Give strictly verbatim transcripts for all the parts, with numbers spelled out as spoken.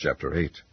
Chapter eight.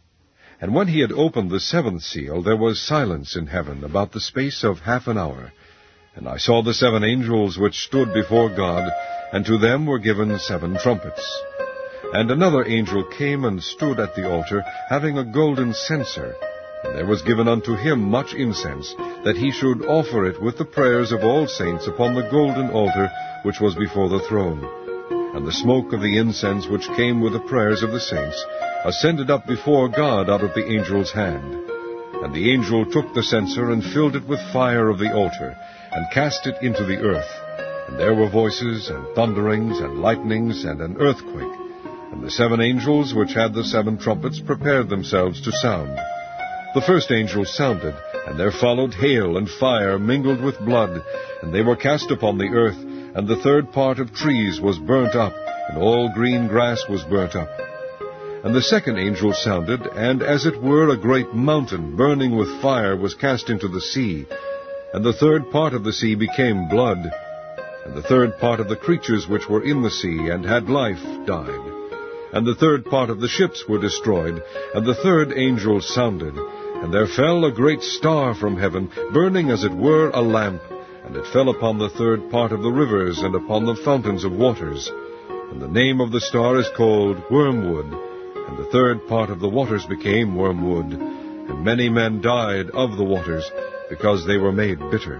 And when he had opened the seventh seal, there was silence in heaven about the space of half an hour. And I saw the seven angels which stood before God, and to them were given seven trumpets. And another angel came and stood at the altar, having a golden censer. And there was given unto him much incense, that he should offer it with the prayers of all saints upon the golden altar which was before the throne. And the smoke of the incense which came with the prayers of the saints ascended up before God out of the angel's hand. And the angel took the censer and filled it with fire of the altar, and cast it into the earth. And there were voices, and thunderings, and lightnings, and an earthquake. And the seven angels which had the seven trumpets prepared themselves to sound. The first angel sounded, and there followed hail and fire mingled with blood, and they were cast upon the earth, and the third part of trees was burnt up, and all green grass was burnt up. And the second angel sounded, and as it were a great mountain burning with fire was cast into the sea, and the third part of the sea became blood, and the third part of the creatures which were in the sea and had life died, and the third part of the ships were destroyed, and the third angel sounded, and there fell a great star from heaven, burning as it were a lamp, and it fell upon the third part of the rivers and upon the fountains of waters. And the name of the star is called Wormwood, and the third part of the waters became wormwood, and many men died of the waters, because they were made bitter.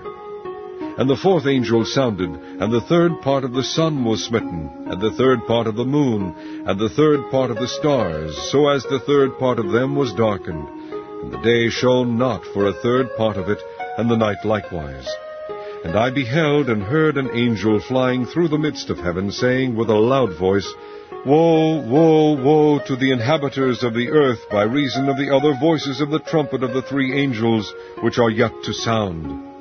And the fourth angel sounded, and the third part of the sun was smitten, and the third part of the moon, and the third part of the stars, so as the third part of them was darkened. And the day shone not for a third part of it, and the night likewise. And I beheld and heard an angel flying through the midst of heaven, saying with a loud voice, Woe, woe, woe to the inhabitants of the earth, by reason of the other voices of the trumpet of the three angels which are yet to sound.